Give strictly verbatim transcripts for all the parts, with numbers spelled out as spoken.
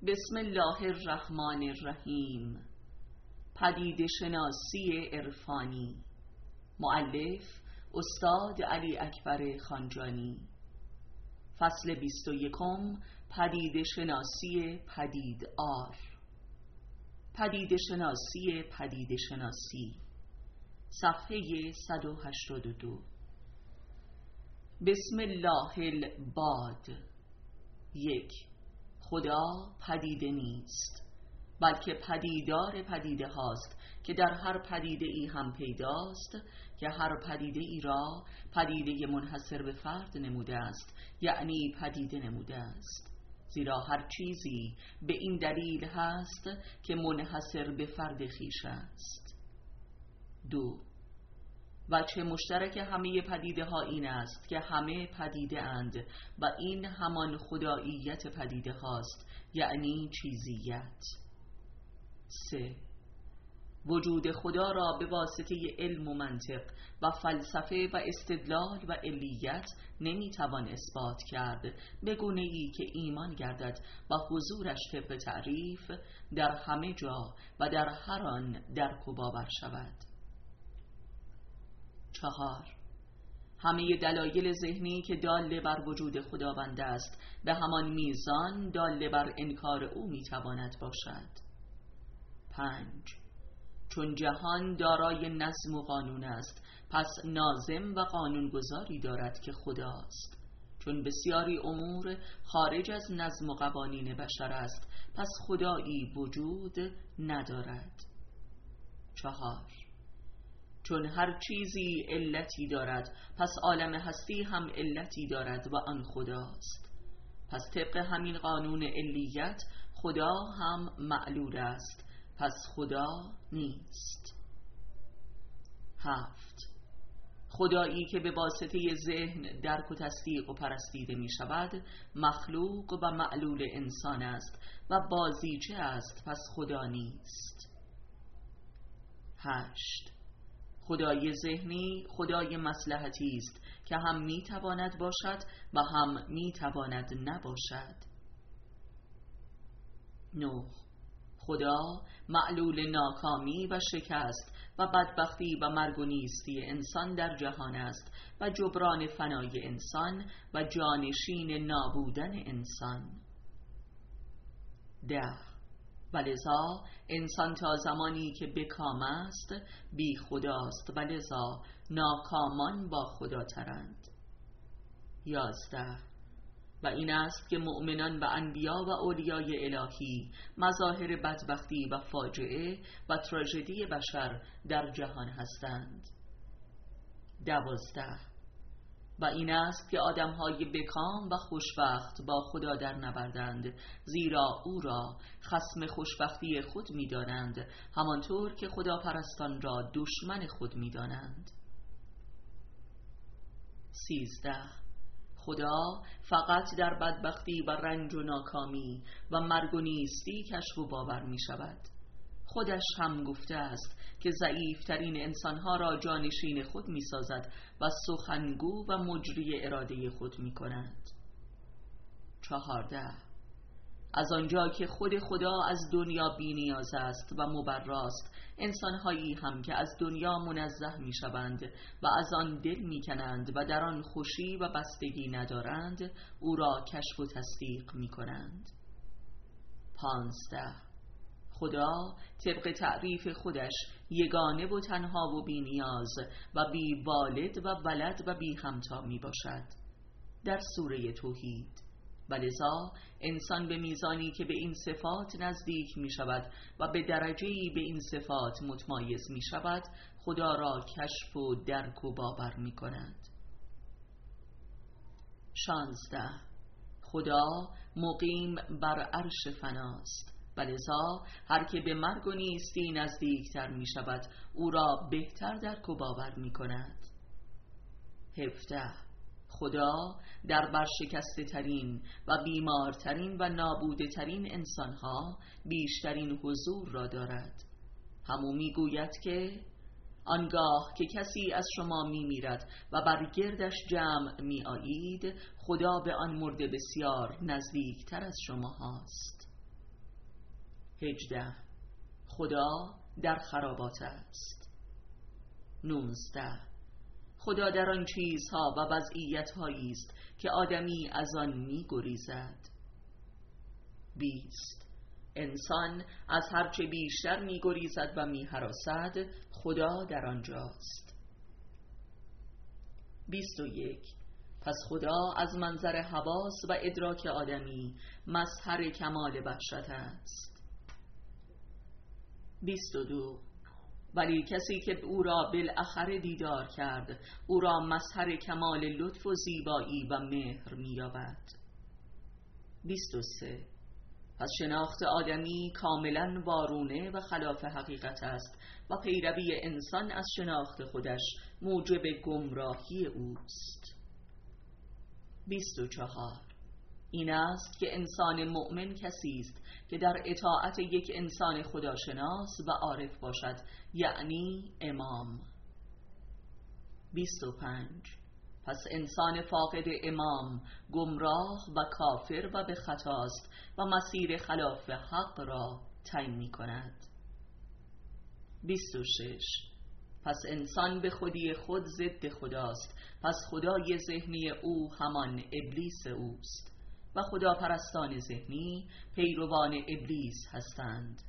بسم الله الرحمن الرحیم. پدیده شناسی عرفانی. مؤلف استاد علی اکبر خانجانی. فصل بیست و یکم. پدیده شناسی پدیدار. پدیده شناسی پدیده شناسی، صفحه صد و هشتاد و دو. بسم الله الباد. یک، خدا پدیده نیست، بلکه پدیدار پدیده هاست که در هر پدیده ای هم پیداست، که هر پدیده ای را پدیده منحصر به فرد نموده است، یعنی پدیده نموده است، زیرا هر چیزی به این دلیل هست که منحصر به فرد خویش است. دو، وجه مشترک همه پدیده ها این است که همه پدیده اند و این همان خداییت پدیده هاست، یعنی چیزیت. سه، وجود خدا را به واسطه علم و منطق و فلسفه و استدلال و علیت نمیتوان اثبات کرد، به گونه ای که ایمان گردد و حضورش طبق تعریف در همه جا و در هر آن درک و باور شود. چهار، همه دلایل ذهنی که دال بر وجود خداوند است به همان میزان دال بر انکار او میتواند باشد. پنج، چون جهان دارای نظم و قانون است، پس ناظم و قانونگذاری دارد که خداست. چون بسیاری امور خارج از نظم و قوانین بشر است، پس خدایی وجود ندارد. چهار، چون هر چیزی علتی دارد، پس عالم هستی هم علتی دارد و آن خداست. پس طبق همین قانون علیت خدا هم معلول است، پس خدا نیست. هفت، خدایی که به واسطه ذهن درک و تصدیق و پرستیده می شود مخلوق و معلول انسان است و بازیچه است، پس خدا نیست. هشت، خدای ذهنی خدای مصلحتی است که هم می تواند باشد و هم می تواند نباشد. نه، خدا معلول ناکامی و شکست و بدبختی و مرگ و نیستی انسان در جهان است و جبران فنای انسان و جانشین نابودن انسان. ده، ولذا انسان تا زمانی که بکام است بی خداست، ولذا ناکامان با خدا ترند. یازده، و این است که مؤمنان و انبیا و اولیای الهی مظاهر بدبختی و فاجعه و تراژدی بشر در جهان هستند. دوازده، و این است که آدمهای بکام و خوشبخت با خدا در نبردند، زیرا او را خصم خوشبختی خود می دانند، همانطور که خدا پرستان را دشمن خود می دانند. سیزده، خدا فقط در بدبختی و رنج و ناکامی و مرگ و نیستی کشف و باور می شود. خودش هم گفته است که ضعیفترین انسانها را جانشین خود می سازد و سخنگو و مجری اراده خود می کند. چهارده، از آنجا که خود خدا از دنیا بی نیاز است و مبراست، انسانهایی هم که از دنیا منزه می شوند و از آن دل می کنند و در آن خوشی و بستگی ندارند، او را کشف و تصدیق می کنند. پانزده، خدا طبق تعریف خودش یگانه و تنها و بی نیاز و بی والد و ولد و بی همتا می باشد در سوره توحید، ولذا انسان به میزانی که به این صفات نزدیک می شود و به درجه‌ای به این صفات متمایز می شود خدا را کشف و درک و باور می کند. شانزده، خدا مقیم بر عرش فناست، ولذا هر که به مرگ و نیستی نزدیکتر می شود او را بهتر درک و باور می کند. هفده، خدا در برشکسته ترین و بیمارترین و نابوده ترین انسانها بیشترین حضور را دارد. همو می گوید که آنگاه که کسی از شما می میرد و بر گردش جمع می آیید، خدا به آن مرده بسیار نزدیکتر از شما هاست. هجده. خدا در خرابات است. نوزده. خدا در آن چیزها و وضعیت‌هایی است که آدمی از آن می‌گریزد. بیست. انسان از هرچه بیشتر می‌گریزد و می‌هراسد، خدا در آنجاست. بیست و یک. پس خدا از منظر حواس و ادراک آدمی مظهر کمال وحشت است. بیست و دو. ولی کسی که او را بالاخره دیدار کرد، او را مظهر کمال لطف و زیبایی و مهر می‌یابد. بیست و سه. پس شناخت آدمی کاملا وارونه و خلاف حقیقت است و پیروی انسان از شناخت خودش موجب گمراهی اوست. بیست و چهار. این است که انسان مؤمن کسی است که در اطاعت یک انسان خداشناس و عارف باشد، یعنی امام. بیست و پنج. پس انسان فاقد امام گمراه و کافر و به خطاست و مسیر خلاف حق را طی می کند. بیست و شش. پس انسان به خودی خود ضد خداست، پس خدای ذهنی او همان ابلیس اوست و خداپرستان ذهنی پیروان ابلیس هستند.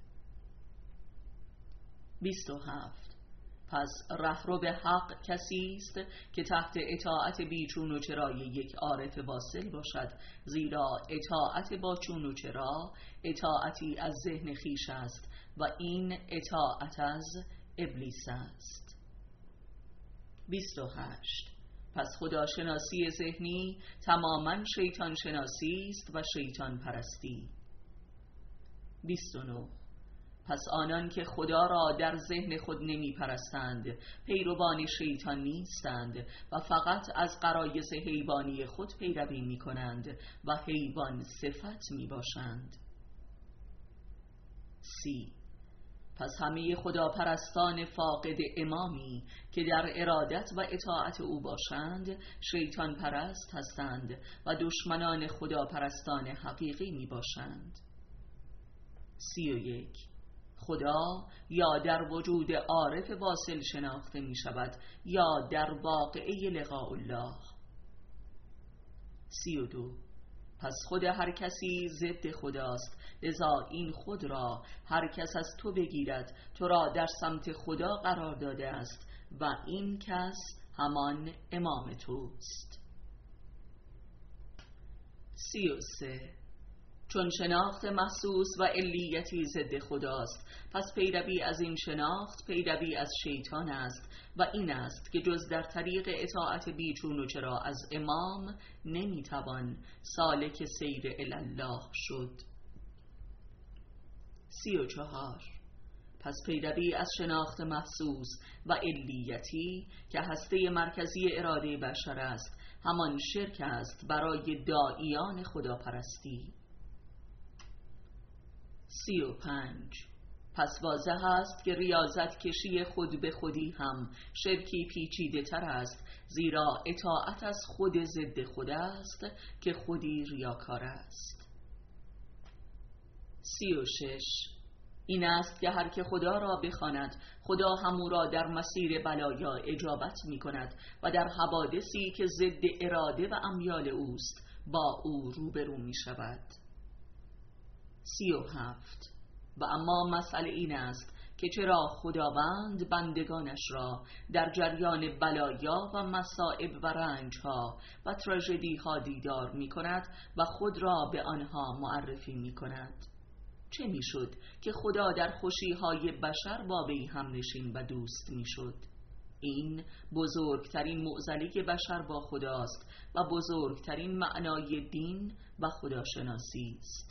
بیست و هفت. پس رهرو به حق کسی است که تحت اطاعت بیچون و چرای یک عارف واصل باشد، زیرا اطاعت با چون و چرا اطاعتی از ذهن خیش است و این اطاعت از ابلیس است. بیست و هشت. پس خداشناسی ذهنی تماما شیطان شناسی است و شیطان پرستی. بیست و نه. پس آنان که خدا را در ذهن خود نمی پرستند پیروان شیطان نیستند و فقط از غرایز حیوانی خود پیروی می کنند و حیوان صفت می باشند. سی. پس همه خداپرستان فاقد امامی که در ارادت و اطاعت او باشند شیطان پرست هستند و دشمنان خداپرستان حقیقی می باشند. سی و یک. خدا یا در وجود عارف واصل شناخته می شود یا در واقعه لقاء الله. سی و دو. پس خود هر کسی ضد خداست، لذا این خود را هر کس از تو بگیرد تو را در سمت خدا قرار داده است و این کس همان امام توست. سی و سه. چون شناخت محسوس و علیتی ضد خداست، پس پیروی از این شناخت پیروی از شیطان است و این است که جز در طریق اطاعت بیچون و چرا از امام نمیتوان سالک سیر الله شد. سی و چهار. پس پیروی از شناخت محسوس و علیتی که هسته مرکزی اراده بشر است همان شرک است برای داعیان خداپرستی. سی و پنج. پس واضح است که ریاضت کشی خود به خودی هم شرکی پیچیده تر است، زیرا اطاعت از خود ضد خود است که خودی ریاکار است. سی و شش. این است که هر که خدا را بخواند خدا همو را در مسیر بلایا اجابت می کند و در حوادثی که ضد اراده و امیال اوست با او روبرو می شود. سی و هفت. و اما مسئله این است که چرا خداوند بندگانش را در جریان بلایا و مصائب و رنجها و تراژدی ها دیدار می کند و خود را به آنها معرفی می کند؟ چه می شد که خدا در خوشی های بشر با وی هم نشین و دوست می شد؟ این بزرگترین معضله بشر با خداست و بزرگترین معنای دین و خداشناسی است.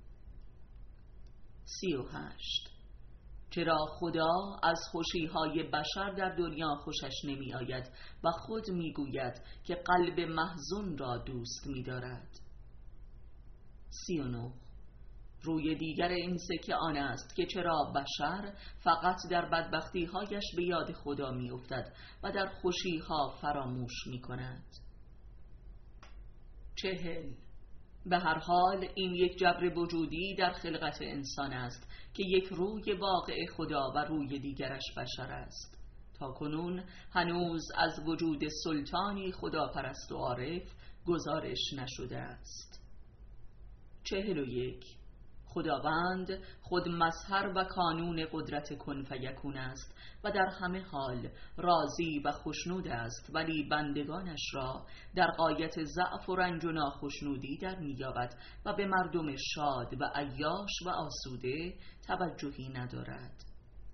سی و هشت. چرا خدا از خوشیهای بشر در دنیا خوشش نمی آید و خود می گوید که قلب محزون را دوست می دارد؟ سی و نه. روی دیگر این سکه آن است که چرا بشر فقط در بدبختیهایش به یاد خدا می افتد و در خوشیها فراموش می کند. چهل. به هر حال این یک جبر وجودی در خلقت انسان است که یک روی واقع خدا و روی دیگرش بشر است. تا کنون هنوز از وجود سلطانی خداپرست و عارف گزارش نشده است. چهل و یک. خداوند خود مظهر و کانون قدرت کن فیکون است و در همه حال راضی و خوشنود است، ولی بندگانش را در غایت ضعف و رنج و ناخشنودی در می‌یابد و به مردم شاد و عیاش و آسوده توجهی ندارد.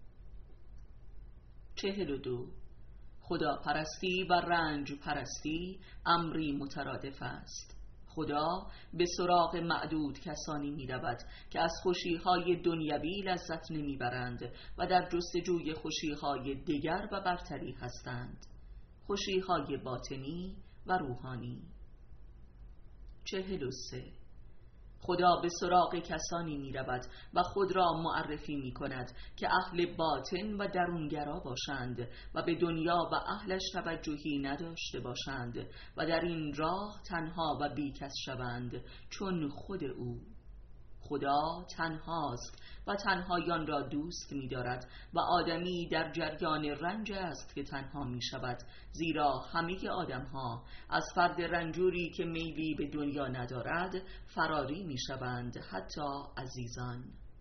چهل و دو. خدا پرستی و رنج پرستی امری مترادف است. خدا به سراغ معدود کسانی می رود که از خوشی‌های دنیوی لذت نمی برند و در جستجوی خوشی‌های دیگر و برتری هستند، خوشی‌های باطنی و روحانی. چهل و سه. خدا به سراغ کسانی می رود و خود را معرفی می کند که اهل باطن و درونگرا باشند و به دنیا و اهلش توجهی نداشته باشند و در این راه تنها و بیکس شوند چون خود او. خدا تنهاست و تنهایان را دوست می دارد و آدمی در جریان رنج است که تنها می شود، زیرا همه آدم ها از فرد رنجوری که میلی به دنیا ندارد فراری می شوند، حتی عزیزان.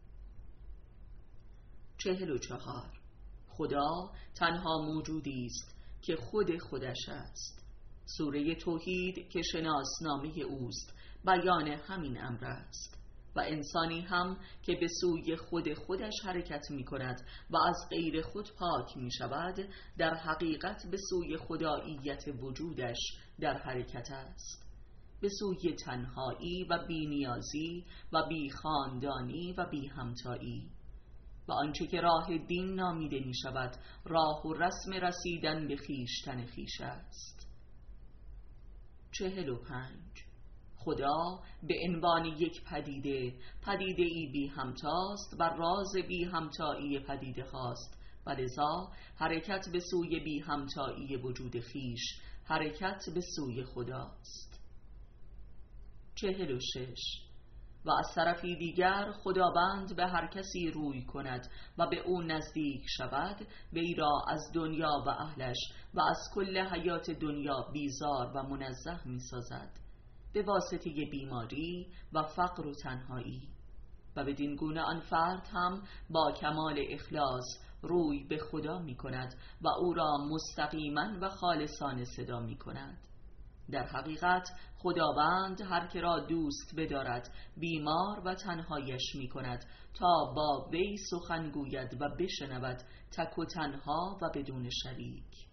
چهل و چهار. خدا تنها موجودی است که خود خودش است. سوره توحید که شناسنامه اوست بیان همین امر است. و انسانی هم که به سوی خود خودش حرکت می کند و از غیر خود پاک می شود، در حقیقت به سوی خداییت وجودش در حرکت است، به سوی تنهایی و بی‌نیازی و بی خاندانی و بی همتایی. و آنچه که راه دین نامیده می شود راه و رسم رسیدن به خویشتن خویش است. چهل و پنج. خدا به عنوان یک پدیده پدیده ای بی همتاست و راز بی همتایی پدیده هاست و لذا حرکت به سوی بی همتایی وجود خیش حرکت به سوی خداست. چهل و شش. و از طرفی دیگر خداوند به هر کسی روی کند و به او نزدیک شود، وی را از دنیا و اهلش و از کل حیات دنیا بیزار و منزه می سازد به واسطه بیماری و فقر و تنهایی، و بدین گونه آن فرد هم با کمال اخلاص روی به خدا می کند و او را مستقیما و خالصانه صدا می کند. در حقیقت خداوند هر که را دوست بدارد بیمار و تنهایش می کند تا با وی سخن گوید و بشنود، تک و تنها و بدون شریک.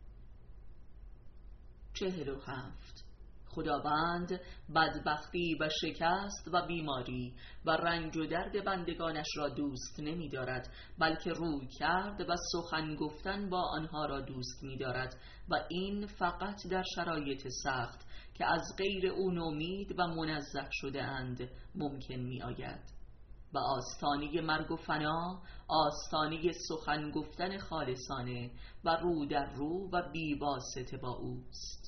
چهل و هفت. خداوند بدبختی و شکست و بیماری و رنج و درد بندگانش را دوست نمی دارد، بلکه روی کرد و سخن گفتن با آنها را دوست می دارد، و این فقط در شرایط سخت که از غیر او نومید و منزه شده اند ممکن می آید. و آستانه مرگ و فنا آستانه سخن گفتن خالصانه و رو در رو و بی واسطه با اوست.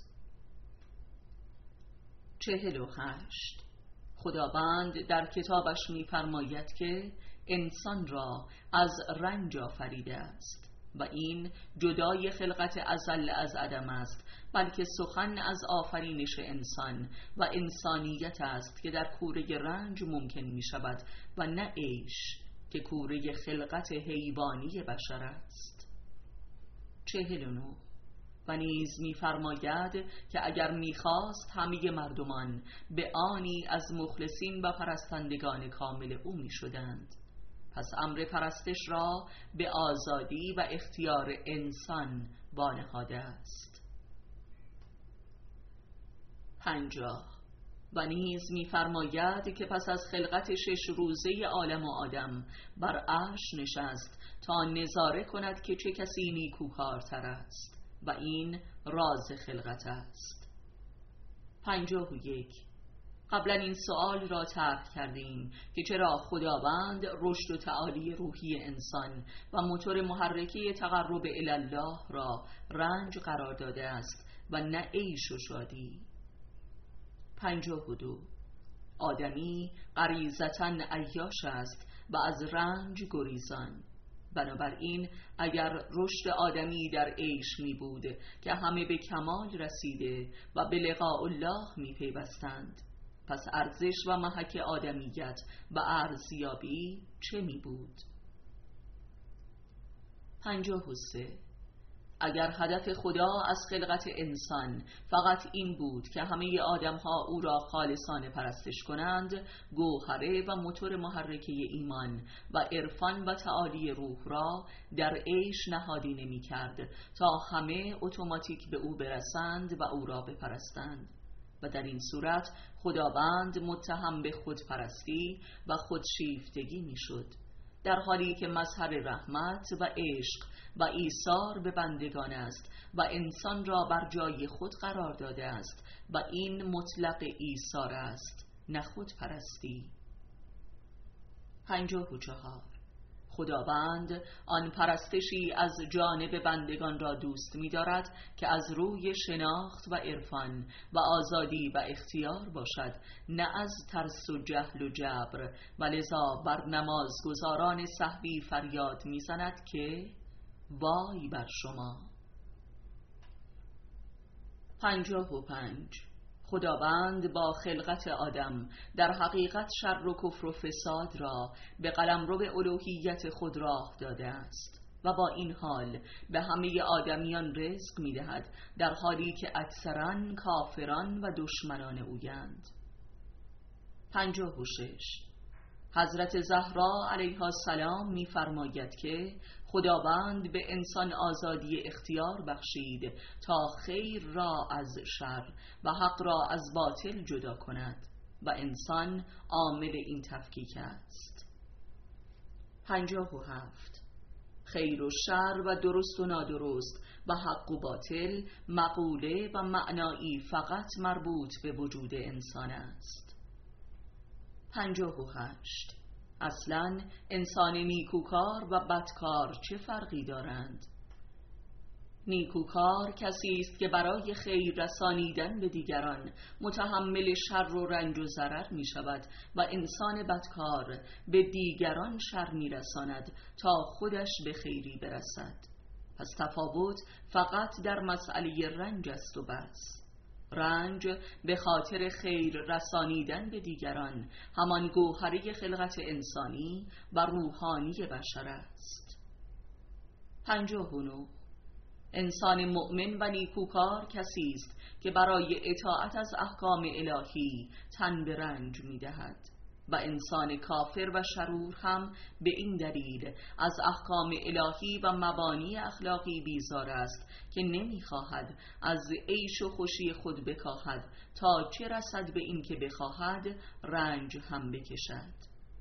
چهل و هشت. خداوند در کتابش می‌فرماید که انسان را از رنج آفریده است و این جدای خلقت ازل از عدم است، بلکه سخن از آفرینش انسان و انسانیت است که در کوره رنج ممکن می شود و نه عیش که کوره خلقت حیوانی بشر است. چهل و نه. و نیز می‌فرماید که اگر می‌خواست همه مردمان به آنی از مخلصین و پرستندگان کامل او می‌شدند، پس امر پرستش را به آزادی و اختیار انسان وانهاده است. پنجاه. و نیز می‌فرماید که پس از خلقت شش روزه عالم و آدم بر عرش نشست تا نظاره کند که چه کسی نیکوکارتر است، و این راز خلقت است. پنجاه و یک. قبلا این سؤال را طرح کردیم که چرا خداوند رشد و تعالی روحی انسان و موتور محرکه تقرب الی الله را رنج قرار داده است و نه عیش و شادی. پنجاه و دو. آدمی غریزتاً عیاش است و از رنج گریزان. بنابراین اگر رشد آدمی در عیش می بود که همه به کمال رسیده و به لقاء الله می پیوستند، پس ارزش و محک آدمیت و ارزیابی چه می بود؟ پنجاه و سه. اگر هدف خدا از خلقت انسان فقط این بود که همه آدمها او را خالصانه پرستش کنند، گوهره و موتور محرکه ایمان و عرفان و تعالی روح را در عیش نهادینه می کرد تا همه اتوماتیک به او برسند و او را بپرستند، و در این صورت خداوند متهم به خودپرستی و خودشیفتگی می شد، در حالی که مظهر رحمت و عشق و ایثار به بندگان است و انسان را بر جای خود قرار داده است و این مطلق ایثار است، نه خودپرستی. پنجاه و چهار. خداوند آن پرستشی از جانب بندگان را دوست می دارد که از روی شناخت و عرفان و آزادی و اختیار باشد، نه از ترس و جهل و جبر، و لذا بر نمازگزاران سهوی فریاد می زند که وای بر شما. پنجاه و پنج. خداوند با خلقت آدم در حقیقت شر و کفر و فساد را به قلمرو الوهیت خود راه داده است و با این حال به همه آدمیان رزق می دهد، در حالی که اکثرا کافران و دشمنان اویند. پنجاه و شش. حضرت زهرا علیها السلام می فرماید که خداوند به انسان آزادی اختیار بخشید تا خیر را از شر و حق را از باطل جدا کند و انسان عامل این تفکیک است. پنجاه و هفت. خیر و شر و درست و نادرست و حق و باطل مقوله و معنایی فقط مربوط به وجود انسان است. پنجاه و هشت. اصلاً انسان نیکوکار و بدکار چه فرقی دارند؟ نیکوکار کسی است که برای خیر رسانیدن به دیگران متحمل شر و رنج و ضرر می شود و انسان بدکار به دیگران شر می رساند تا خودش به خیری برسد. پس تفاوت فقط در مسئله رنج است و بس. رنج به خاطر خیر رسانیدن به دیگران همان گوهره خلقت انسانی و روحانی بشر است. پنجاه و نه. انسان مؤمن و نیکوکار کسی است که برای اطاعت از احکام الهی تن به رنج می دهد و انسان کافر و شرور هم به این دلیل از احکام الهی و مبانی اخلاقی بیزار است که نمیخواهد از عیش و خوشی خود بکاهد تا چه رسد به این که بخواهد رنج هم بکشد.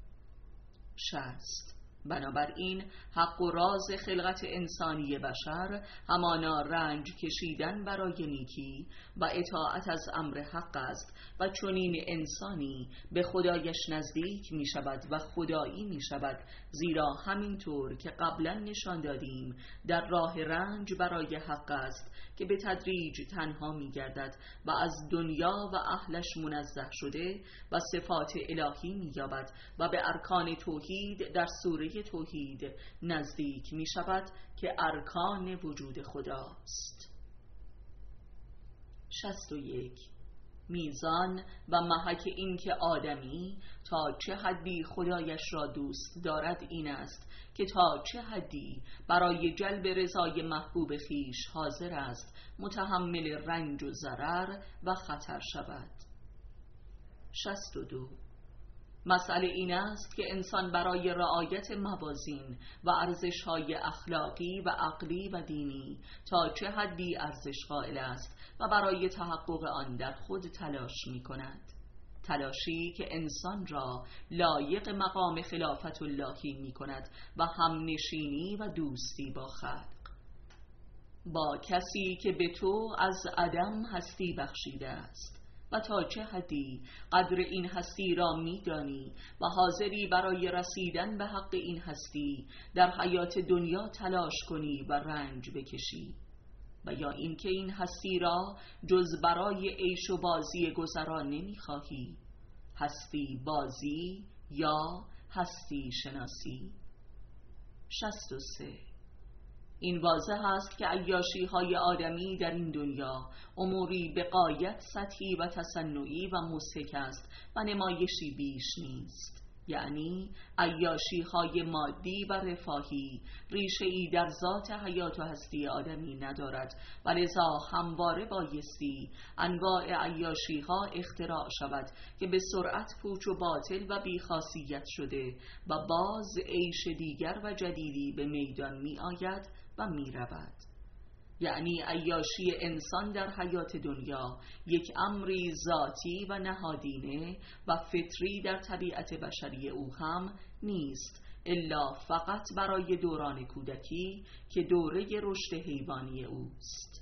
شصت. بنابراین حق و راز خلقت انسانی بشر همانا رنج کشیدن برای نیکی و اطاعت از امر حق است و چنین انسانی به خدایش نزدیک می شود و خدایی می شود، زیرا همینطور که قبلا نشان دادیم در راه رنج برای حق است که به تدریج تنها می گردد و از دنیا و اهلش منزه شده و صفات الهی می یابد و به ارکان توحید در سوره توحید نزدیک می شود که ارکان وجود خداست. شصت و یک. میزان و محک این که آدمی تا چه حدی خدایش را دوست دارد این است که تا چه حدی برای جلب رضای محبوب خیش حاضر است متحمل رنج و ضرر و خطر شود. شصت و دو. مسئله این است که انسان برای رعایت موازین و ارزش‌های اخلاقی و عقلی و دینی تا چه حدی ارزش قائل است و برای تحقق آن در خود تلاش می کند، تلاشی که انسان را لایق مقام خلافت اللهی می کند و همنشینی و دوستی با خلق، با کسی که به تو از عدم هستی بخشیده است و تا چه حدی قدر این هستی را میدانی و حاضری برای رسیدن به حق این هستی در حیات دنیا تلاش کنی و رنج بکشی، و یا اینکه این هستی را جز برای عیش و بازی گذران نمیخواهی، هستی بازی یا هستی شناسی. شصت و سه. این واضح است که عیاشی های آدمی در این دنیا اموری به غایت سطحی و تصنعی و مضحک است و نمایشی بیش نیست. یعنی عیاشی های مادی و رفاهی ریشه ای در ذات حیات و هستی آدمی ندارد و لذا همواره بایستی انواع عیاشی ها اختراع شود که به سرعت پوچ و باطل و بیخاصیت شده و باز عیش دیگر و جدیدی به میدان می آید و می رود. یعنی عیاشی انسان در حیات دنیا یک امری ذاتی و نهادینه و فطری در طبیعت بشری او هم نیست، الا فقط برای دوران کودکی که دوره رشد حیوانی اوست.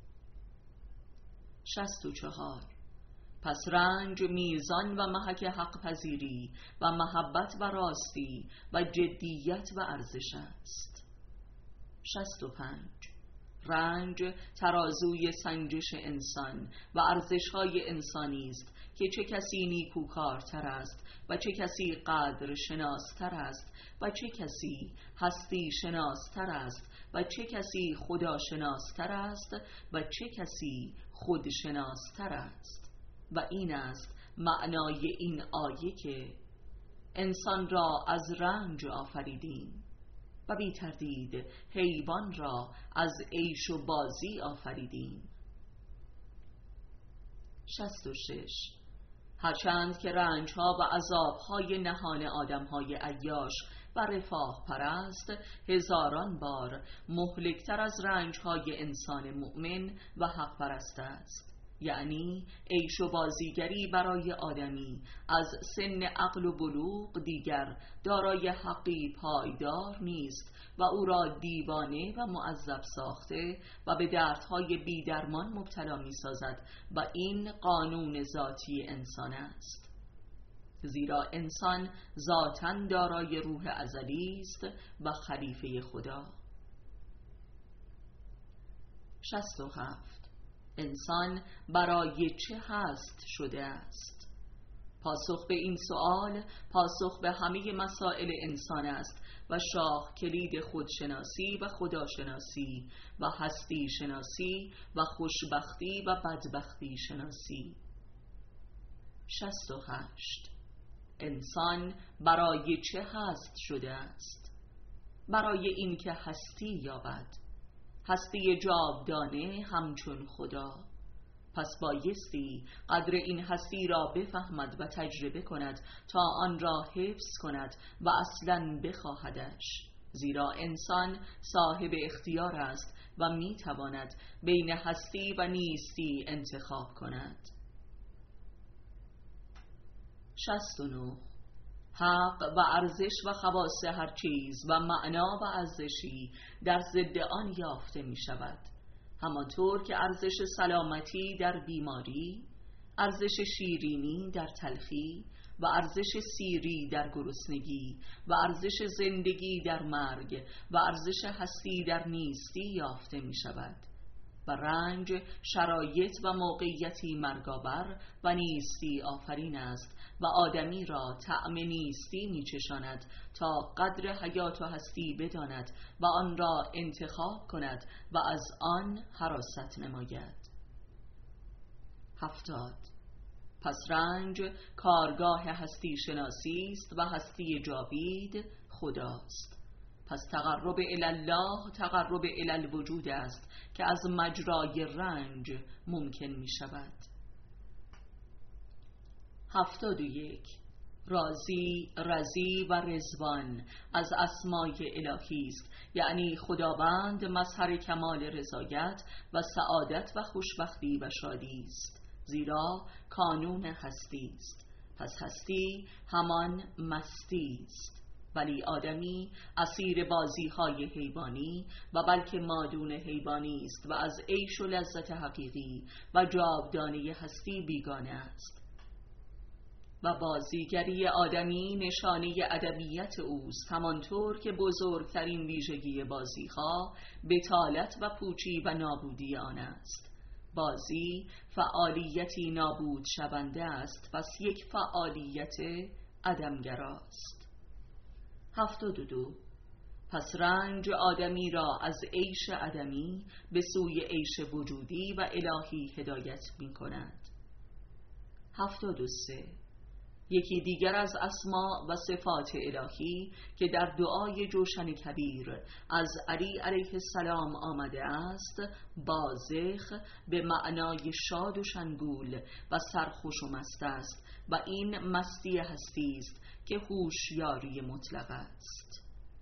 شصت و چهار. پس رنج میزان و محک حق پذیری و محبت و راستی و جدیت و ارزش است. شصت و پنج. رنج ترازوی سنجش انسان و ارزش‌های انسانی است که چه کسی نیکوکارتر است و چه کسی قدر شناستر است و چه کسی هستی شناستر است و چه کسی خدا شناستر است و چه کسی خود شناستر است. و این است معنای این آیه که انسان را از رنج آفریدیم و بی تردید حیوان را از عیش و بازی آفریدیم. شصت و شش. هرچند که رنجها و عذابهای نهان آدمهای عیاش و رفاه پرست هزاران بار مهلکتر از رنجهای انسان مؤمن و حق پرست است. یعنی عیش و بازیگری برای آدمی از سن عقل و بلوغ دیگر دارای حقی پایدار نیست و او را دیوانه و معذب ساخته و به دردهای بیدرمان مبتلا می سازد و این قانون ذاتی انسان است. زیرا انسان ذاتاً دارای روح ازلی است و خلیفه خدا. شصت و هفت. انسان برای چه هست شده است؟ پاسخ به این سوال پاسخ به همه مسائل انسان است و شاه کلید خودشناسی و خداشناسی و هستی شناسی و خوشبختی و بدبختی شناسی. شصت و هشت. انسان برای چه هست شده است؟ برای اینکه هستی یابد، هستی جاودانه همچون خدا. پس بایستی قدر این هستی را بفهمد و تجربه کند تا آن را حفظ کند و اصلاً بخواهدش، زیرا انسان صاحب اختیار است و میتواند بین هستی و نیستی انتخاب کند. شصت و نه. حق و ارزش و خواص هر چیز و معنا و ارزشی در ضد آن یافته می شود، همانطور که ارزش سلامتی در بیماری، ارزش شیرینی در تلخی و ارزش سیری در گرسنگی و ارزش زندگی در مرگ و ارزش هستی در نیستی یافته می شود. و رنج شرایط و موقعیتی مرگاور و نیستی آفرین است و آدمی را طعم نیستی می چشاند تا قدر حیات و هستی بداند و آن را انتخاب کند و از آن حراست نماید. هفتاد. پس رنج کارگاه هستی شناسی است و هستی جاوید خداست. پس تقرب الی الله تقرب الی الوجود است که از مجرای رنج ممکن می شود. هفتاد و یک. راضی، رضی و رضوان از اسمای الهی است، یعنی خداوند مظهر کمال رضایت و سعادت و خوشبختی و شادی است، زیرا کانون هستی است. پس هستی همان مستی است، ولی آدمی اسیر بازی‌های حیوانی و بلکه مادون حیوانی است و از عیش و لذت حقیقی و جاودانه هستی بیگانه است. و بازیگری آدمی نشانه ادمیت اوست، همانطور که بزرگترین ویژگی بازی‌ها بطالت و پوچی و نابودی آن است. بازی فعالیتی نابود شونده است، پس یک فعالیت عدمگراست. هفتاد و دو. پس رنج آدمی را از عیش عدمی به سوی عیش وجودی و الهی هدایت می کند. هفتاد و سه. یکی دیگر از اسما و صفات الهی که در دعای جوشن کبیر از علی علیه السلام آمده است، بازخ به معنای شاد و شنگول و سرخوش و مست است و این مستی هستی است که هوشیاری مطلق است.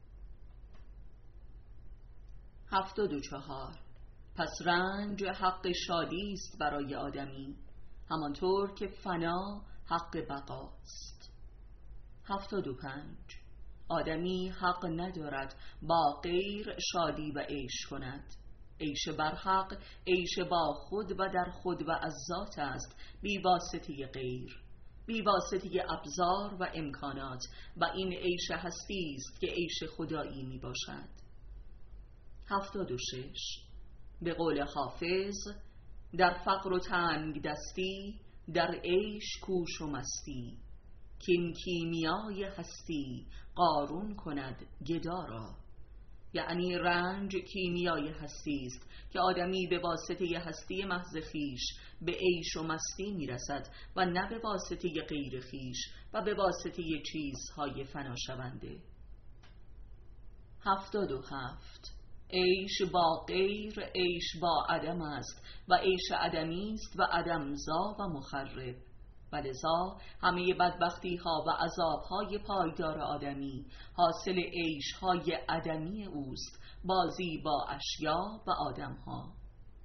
هفتاد و چهار. پس رنج حق شادی است برای آدمی، همانطور که فنا حق بقاست. هفتاد و پنج. آدمی حق ندارد با غیر شادی و عیش کند. عیش بر حق عیش با خود و در خود و از ذات است، بی واسطه غیر، بی واسطه ابزار و امکانات، و این عیش هستی است که عیش خدایی می باشد. هفتاد و شش. به قول حافظ: در فقر و تنگ دستی، در عیش کوش و مستی، کین کیمیای هستی قارون کند گدا را. یعنی رنج کیمیای هستی است که آدمی به واسطه هستی محض خیش به عیش و مستی میرسد و نه به واسطه غیر خیش و به واسطه چیزهای فنا شونده. هفتاد و هفت. عیش با غیر عیش با عدم است و عیش عدمی است و عدم زا و مخرب، و لذا همه بدبختی ها و عذاب های پایدار آدمی حاصل عیش های عدمی اوست، بازی با اشیا و آدم ها.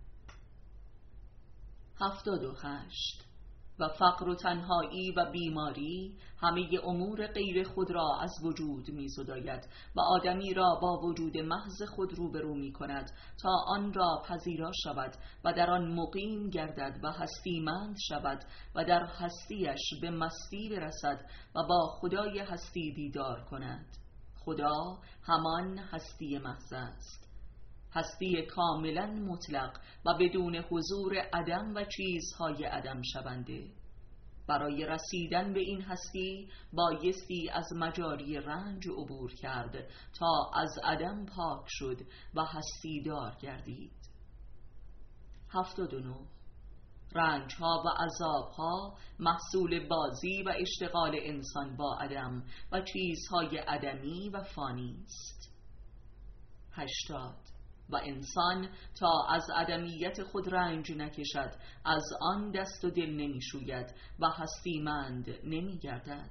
هفتاد و هشت. و فقر و تنهایی و بیماری همه امور غیر خود را از وجود می زداید و آدمی را با وجود محض خود روبرو می کند تا آن را پذیرا شود و در آن مقیم گردد و هستیمند شود و در هستیش به مستی برسد و با خدای هستی دیدار کند. خدا همان هستی محض است، هستی کاملا مطلق و بدون حضور عدم و چیزهای عدم شونده. برای رسیدن به این هستی بایستی از مجاری رنج عبور کرد تا از عدم پاک شد و هستی دار گردید. هفتاد و نه. رنج ها و عذاب ها محصول بازی و اشتغال انسان با عدم و چیزهای عدمی و فانی است. هشتاد. و انسان تا از عدمیت خود رنج نکشد از آن دست و دل نمی شوید و هستیمند نمی گردد.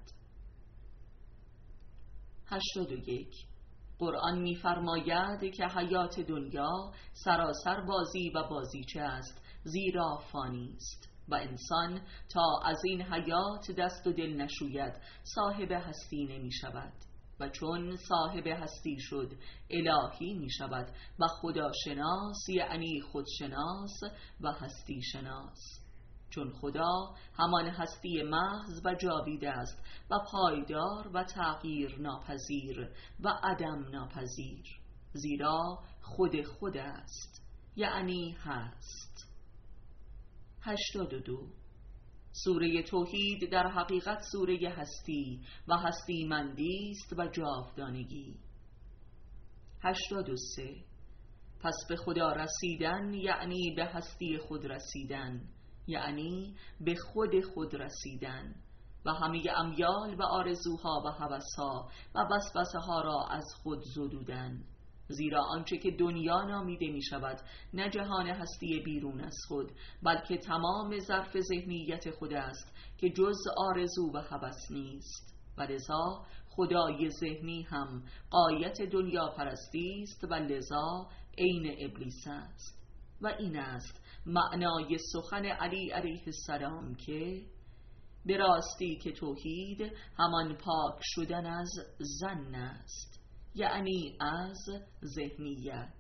هشتاد و یک. قرآن می فرماید که حیات دنیا سراسر بازی و بازیچه است، زیرا فانی است، و انسان تا از این حیات دست و دل نشوید صاحب هستی نمی شود، و چون صاحب هستی شد الهی می شود و خداشناس یعنی خودشناس و هستی شناس، چون خدا همان هستی محض و جاوید است و پایدار و تغییر ناپذیر و عدم ناپذیر، زیرا خود خود است، یعنی هست. هشتاد و دو. سوره توحید در حقیقت سوره هستی و هستی مندی است و جاودانگی. هشتاد و سه. پس به خدا رسیدن یعنی به هستی خود رسیدن، یعنی به خود خود رسیدن و همه امیال و آرزوها و هوسها و وسوسه ها را از خود زدودن، زیرا آنچه که دنیا نامیده می شود نه جهان هستی بیرون از خود، بلکه تمام ظرف ذهنیت خود است که جز آرزو و هوس نیست، و لذا خدای ذهنی هم غایت دنیا پرستی است و لذا عین ابلیس است. و این است معنای سخن علی علیه السلام که به راستی که توحید همان پاک شدن از ظن است، یعنی از ذهنیت.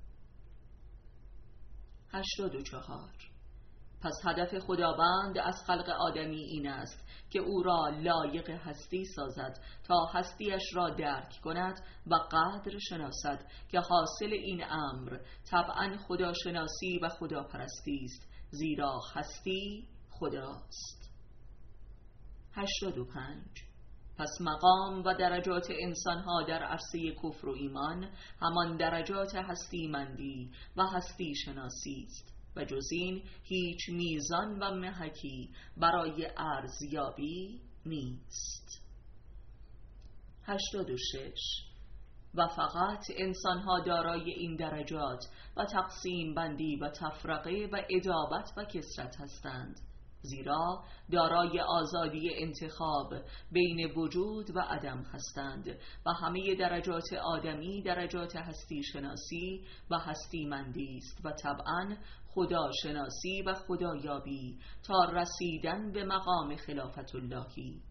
هشتاد و چهار. پس هدف خداوند از خلق آدمی این است که او را لایق هستی سازد تا هستیش را درک کند و قدر شناسد که حاصل این امر طبعا خداشناسی و خداپرستی است، زیرا هستی خداست. هشتاد و پنج. پس مقام و درجات انسانها در عرصه کفر و ایمان همان درجات هستی مندی و هستی شناسی است و جز این هیچ میزان و محکی برای ارزیابی نیست. هشتاد و شش. و فقط انسانها دارای این درجات و تقسیم بندی و تفرقه و ادابت و کثرت هستند، زیرا دارای آزادی انتخاب بین وجود و عدم هستند و همه درجات آدمی درجات هستی شناسی و هستی مندی است و طبعا خدا شناسی و خدایابی تا رسیدن به مقام خلافت اللهی.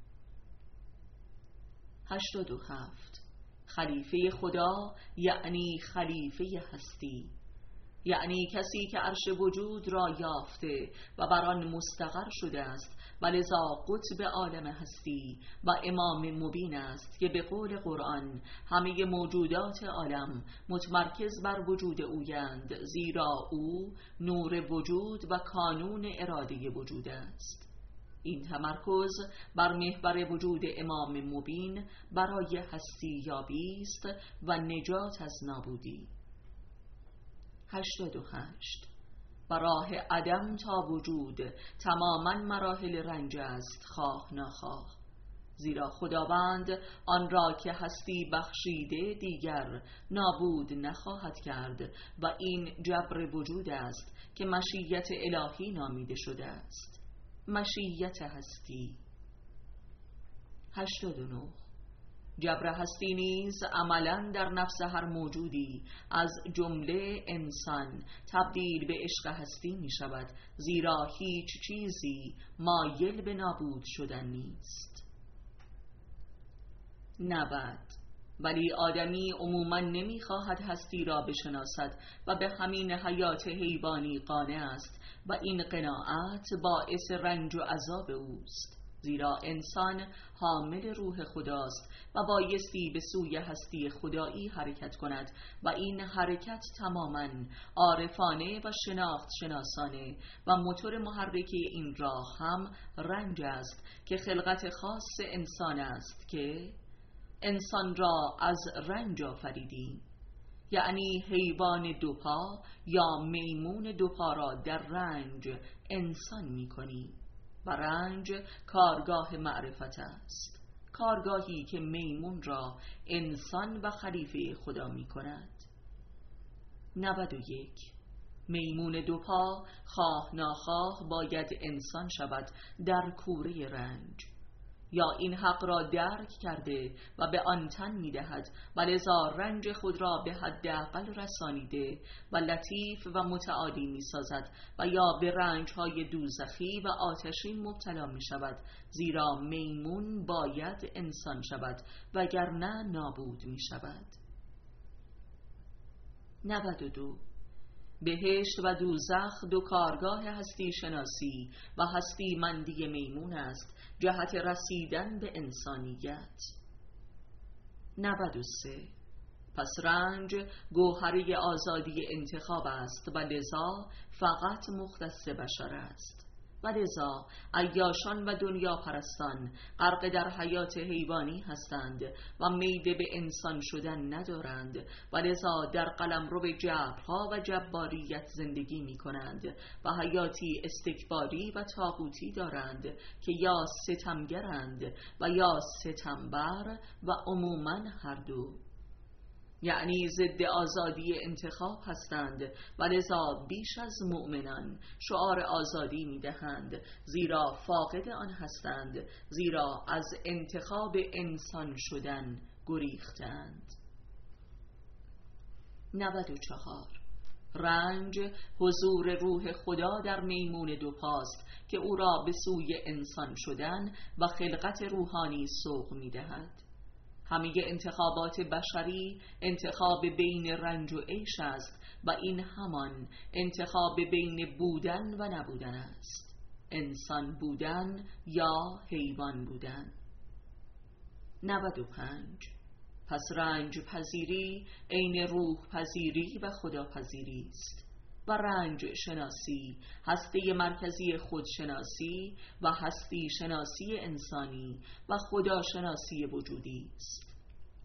هشتاد و هفت. خلیفه خدا یعنی خلیفه هستی، یعنی کسی که عرش وجود را یافته و بر آن مستقر شده است و لذا قطب عالم هستی و امام مبین است که به قول قرآن همه موجودات عالم متمرکز بر وجود اویند، زیرا او نور وجود و کانون اراده وجود است. این تمرکز بر محور وجود امام مبین برای هستی یابی است و نجات از نابودی. هشتاد و هشت. و راه عدم تا وجود تماما مراحل رنج است، خواه ناخواه، زیرا خداوند آن را که هستی بخشیده دیگر نابود نخواهد کرد و این جبر وجود است که مشیت الهی نامیده شده است، مشیت هستی. هشتاد و نه. جبر هستی نیز عملا در نفس هر موجودی از جمله انسان تبدیل به عشق هستی می شود، زیرا هیچ چیزی مایل به نابود شدن نیست. نود. ولی آدمی عموما نمی خواهد هستی را بشناسد و به همین حیات حیوانی قانع است و این قناعت باعث رنج و عذاب اوست، زیرا انسان حامل روح خداست و بایستی به سوی هستی خدایی حرکت کند و این حرکت تماما عارفانه و شناخت شناسانه و موتور محرک این راه هم رنج است که خلقت خاص انسان است که انسان را از رنج آفریدیم، یعنی حیوان دوپا یا میمون دوپا را در رنج انسان می کنیم و رنج کارگاه معرفت است، کارگاهی که میمون را انسان و خلیفه خدا می کند. نود و یک. میمون دوپا خواه ناخواه باید انسان شود در کوره رنج، یا این حق را درک کرده و به آن تن می دهد و لذا رنج خود را به حداقل رسانیده و لطیف و متعالی می سازد و یا به رنجهای دوزخی و آتشین مبتلا می شود، زیرا میمون باید انسان شود وگرنه نابود می شود. نود و دو. بهشت و دوزخ دو کارگاه هستی شناسی و هستی مندی میمون است جهت رسیدن به انسانیت. نود و سه. پس رنج گوهره آزادی انتخاب است و لذا فقط مختص بشر است و لذا عیاشان و دنیا پرستان غرق در حیات حیوانی هستند و میل به انسان شدن ندارند و لذا در قلمرو جبرها و جباریت زندگی می کنند و حیاتی استکباری و طاغوتی دارند که یا ستمگرند و یا ستمبر و عموماً هر دو، یعنی ضد آزادی انتخاب هستند و لذا بیش از مؤمنان شعار آزادی می دهند، زیرا فاقد آن هستند، زیرا از انتخاب انسان شدن گریختند. نود و چهار. رنج حضور روح خدا در میمون دوپاست که او را به سوی انسان شدن و خلقت روحانی سوق می دهد. همه انتخابات بشری انتخاب بین رنج و عیش است و این همان انتخاب بین بودن و نبودن است، انسان بودن یا حیوان بودن. نود و پنج. پس رنج پذیری عین روح پذیری و خدا پذیری است، و رنج شناسی، هسته مرکزی خودشناسی و هستی شناسی انسانی و خداشناسی وجودی است.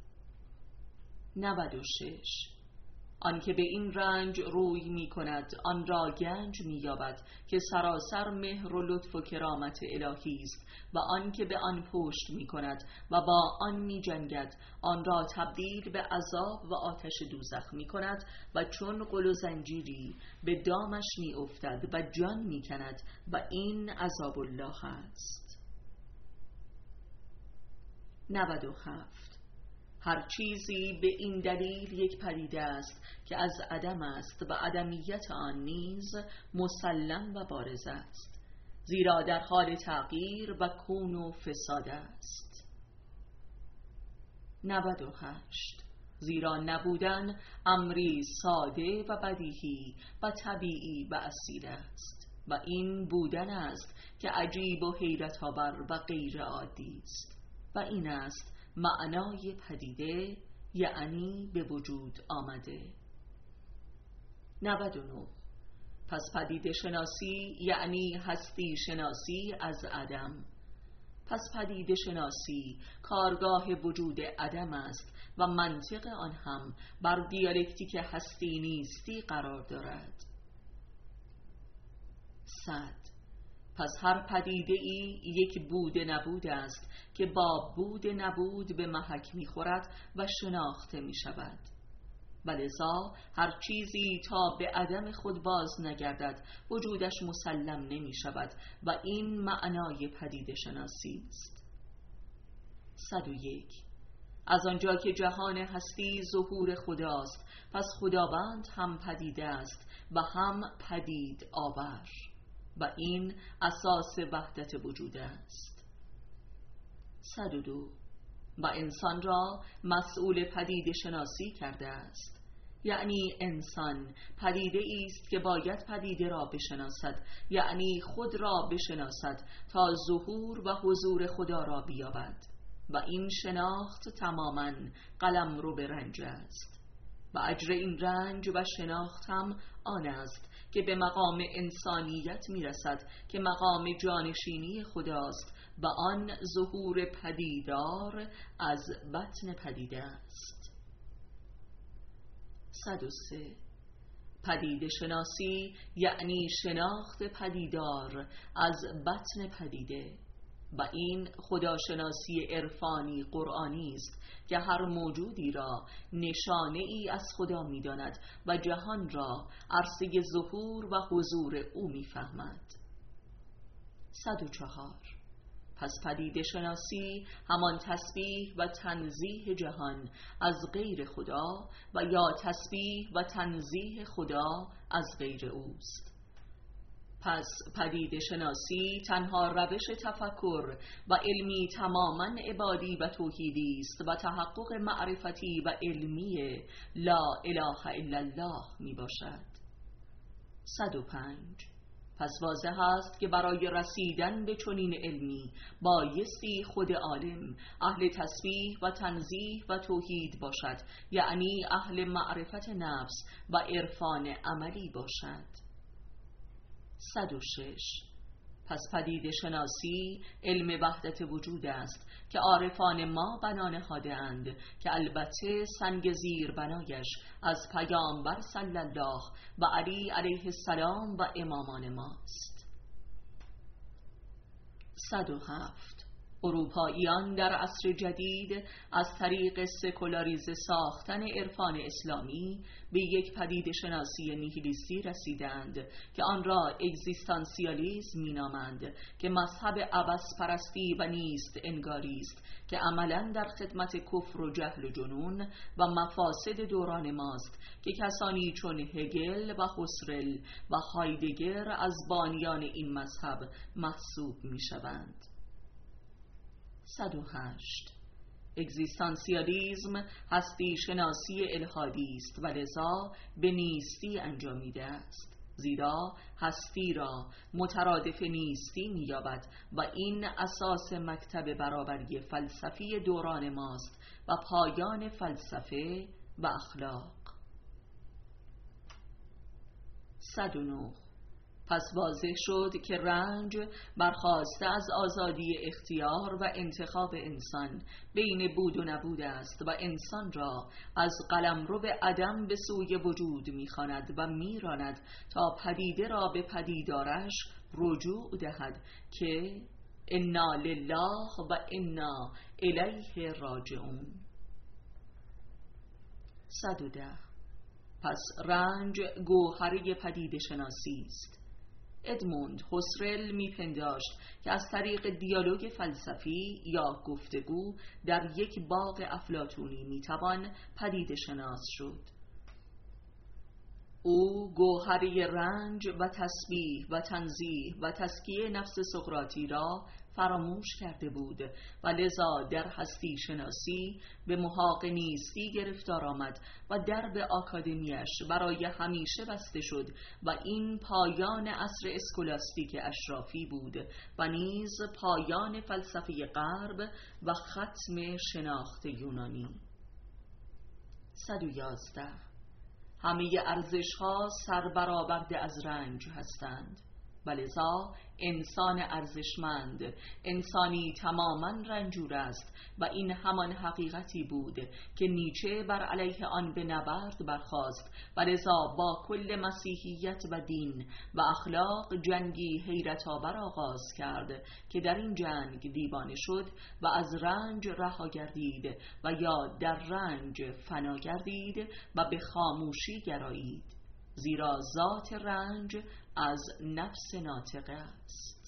نود و شش. آنکه به این رنج روی می کند آن را گنج می یابد که سراسر مهر و لطف و کرامت الهی است، و آنکه به آن پشت می کند و با آن می جنگد آن را تبدیل به عذاب و آتش دوزخ می کند و چون قل و زنجیری به دامش می افتد و جان می کند و این عذاب الله است. نود و هفت. هر چیزی به این دلیل یک پدیده است که از عدم است و عدمیت آن نیز مسلم و بارز است، زیرا در حال تغییر و کون و فساد است. نود و هشت. زیرا نبودن امری ساده و بدیهی و طبیعی و اصیل است و این بودن است که عجیب و حیرت آور و غیر عادی است، و این است معنای پدیده، یعنی به وجود آمده. نود و نه. پس پدیده شناسی یعنی هستی شناسی از عدم. پس پدیده شناسی کارگاه وجود عدم است و منطق آن هم بر دیالکتیک هستی نیستی قرار دارد. صد. پس هر پدیده ای یک بود نبود است که با بود نبود به محک می خورد و شناخته می شود، و لذا هر چیزی تا به عدم خود باز نگردد وجودش مسلم نمی شود و این معنای پدیده شناسی است. صد و یک. از آنجا که جهان هستی ظهور خداست، پس خداوند هم پدیده است و هم پدید آور، و این اساس وحدت وجود است. صد و دو. و انسان را مسئول پدیده شناسی کرده است، یعنی انسان پدیده است که باید پدیده را بشناسد، یعنی خود را بشناسد تا ظهور و حضور خدا را بیابد، و این شناخت تماماً قلمرو به رنج است، و اجر این رنج و شناخت هم آن است که به مقام انسانیت میرسد که مقام جانشینی خداست و آن ظهور پدیدار از بطن پدیده است. صد و سه. پدیده شناسی یعنی شناخت پدیدار از بطن پدیده، و این خداشناسی عرفانی قرآنی است که هر موجودی را نشانه ای از خدا می داند و جهان را عرصه ظهور و حضور او می فهمد. صد و چهار. پس پدیده شناسی همان تسبیح و تنزیه جهان از غیر خدا و یا تسبیح و تنزیه خدا از غیر اوست. پس پدیده شناسی تنها روش تفکر و علمی تماماً عبادی و توحیدی است و تحقق معرفتی و علمی لا اله الا الله می باشد. صد و پنج. پس واضح است که برای رسیدن به چنین علمی بایستی خود عالم اهل تسبیح و تنزیه و توحید باشد، یعنی اهل معرفت نفس و عرفان عملی باشد. صد و شش. پس پدیده شناسی علم وحدت وجود است که عارفان ما بنا نهاده اند، که البته سنگ زیر بنایش از پیامبر صلی الله و علی علیه السلام و امامان ماست. صد و هفت. اروپاییان در عصر جدید از طریق سکولاریزه ساختن عرفان اسلامی به یک پدیده شناسی نیهیلیستی رسیدند که آن را اگزیستانسیالیسم مینامند، که مذهب عبث پرستی و نیست انگاری است که عملاً در خدمت کفر و جهل و جنون و مفاسد دوران ماست، که کسانی چون هگل و هوسرل و هایدگر از بانیان این مذهب محسوب می‌شوند. صد و هشت. اگزیستانسیالیسم هستی شناسی الحادی است و لذا به نیستی انجامیده است، زیرا هستی را مترادف نیستی می‌یابد و این اساس مکتب برابری فلسفی دوران ماست و پایان فلسفه و اخلاق. صد و نه. پس واضح شد که رنج برخاسته از آزادی اختیار و انتخاب انسان بین بود و نبود است و انسان را از قلمرو عدم به سوی وجود می‌خواند و می‌راند تا پدیده را به پدیدارش رجوع دهد که انا لله و انا الیه راجعون. صد و ده. پس رنج گوهره پدیده شناسی است. ادموند هوسرل میپنداشت که از طریق دیالوگ فلسفی یا گفتگو در یک باغ افلاطونی میتوان پدیده شناس شد. او گوهره رنج و تسبیح و تنزیه و تزکیه نفس سقراطی را فراموش کرده بود و لذا در هستی شناسی به محاق نیستی گرفتار آمد و درب آکادمیش برای همیشه بسته شد و این پایان عصر اسکولاستیک اشرافی بود و نیز پایان فلسفه غرب و ختم شناخت یونانی. صد و یازده. همه ارزش‌ها سربرآورده از رنج هستند و لذا انسان ارزشمند انسانی تماماً رنجور است و این همان حقیقتی بود که نیچه بر علیه آن به نبرد برخاست و لذا با کل مسیحیت و دین و اخلاق جنگی حیرت آور آغاز کرد که در این جنگ دیوانه شد و از رنج رها گردید و یا در رنج فنا گردید و به خاموشی گرایید، زیرا ذات رنج از نفس ناطقه است.